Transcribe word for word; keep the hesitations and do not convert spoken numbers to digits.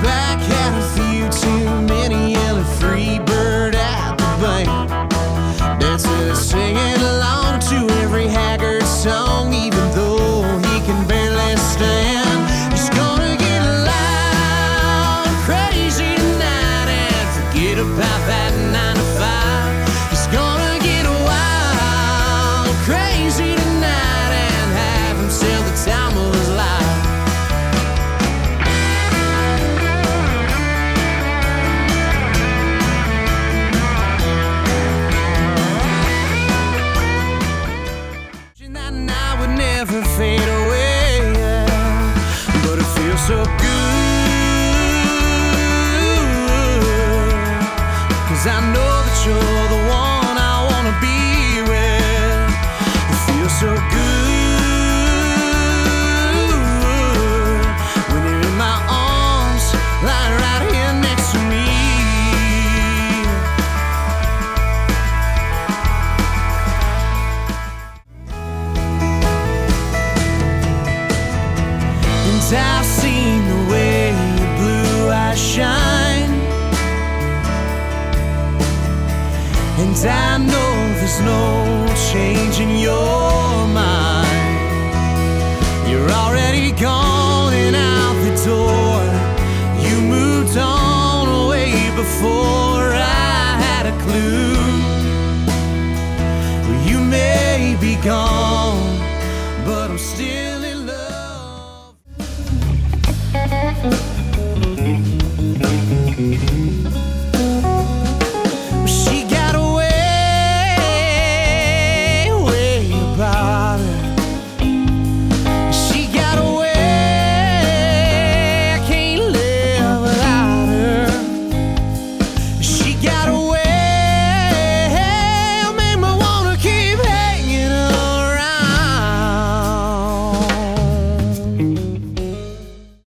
back, had a few too many, yelling free bird at the bank. Dancing, singing along to every Haggard song, even though he can barely stand. He's gonna get loud, crazy tonight, and forget about that nine to five. He's gonna get wild, crazy tonight, and have himself the time of his life. That night would never fade away, yeah. But it feels so good, 'cause I know that you're the one I wanna be with. It feels so good when you're in my arms, lying right here next to me. I've seen the way your blue eyes shine, and I know there's no change in your mind. You're already gone.